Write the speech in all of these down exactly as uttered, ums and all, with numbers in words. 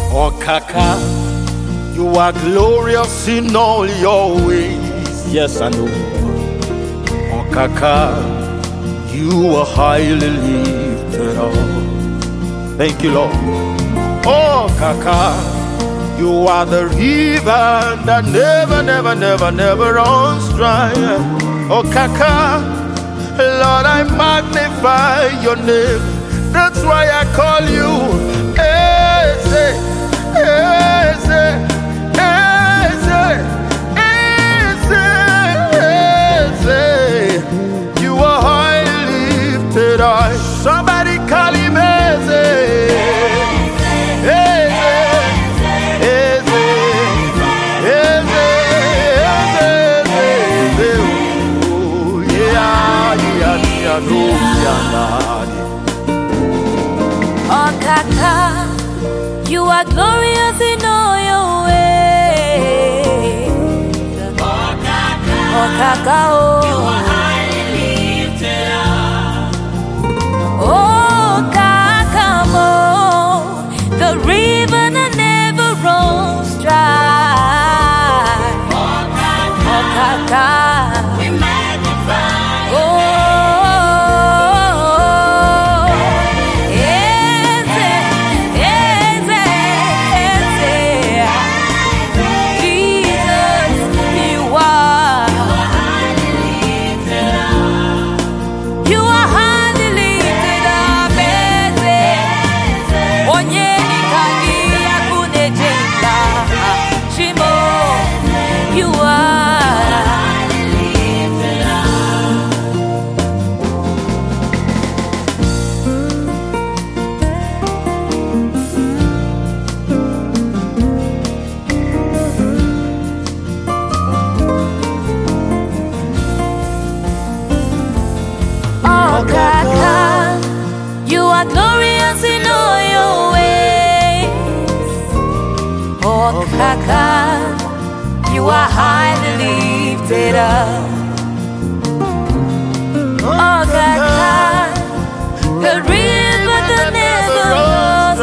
Oh Kaka, you are glorious in all your ways. Yes, I know. Oh Kaka, you are highly lifted up. Thank you, Lord. Oh Kaka, you are the river that never, never, never, never runs dry. Oh Kaka, Lord, I magnify your name. That's why I call you Eze, Eze, Eze, Eze, Eze. You are highly lifted high. Somebody call him Eze. Oh Kaka, you are glorious in all your ways. Oh Kaka, oh, Kaka, oh. You are highly lifted up. Oh Kaka, oh, the river that never runs dry. Oh Kaka, oh, Kaka, we magnify. Oh. Oh Kaka, you are glorious in all your ways. Oh Kaka, you are highly lifted up. Oh Kaka, the river that never runs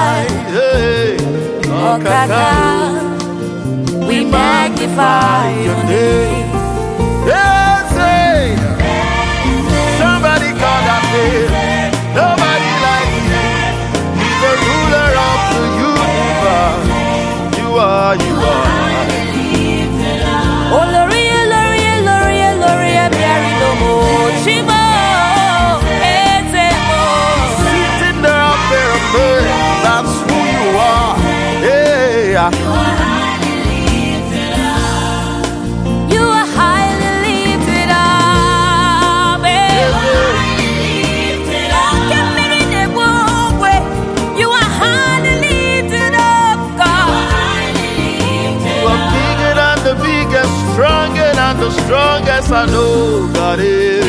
dry. Oh Kaka, we magnify your name. Somebody call that name. Nobody like you. He's the ruler of the universe. You are, you are. Oh Loria, Loria, Loria, Loria, Mary Lomo, Chimo, Ezemo. Sitting there up there, man. That's who you are. Yeah. Stronger than the strongest I know God is.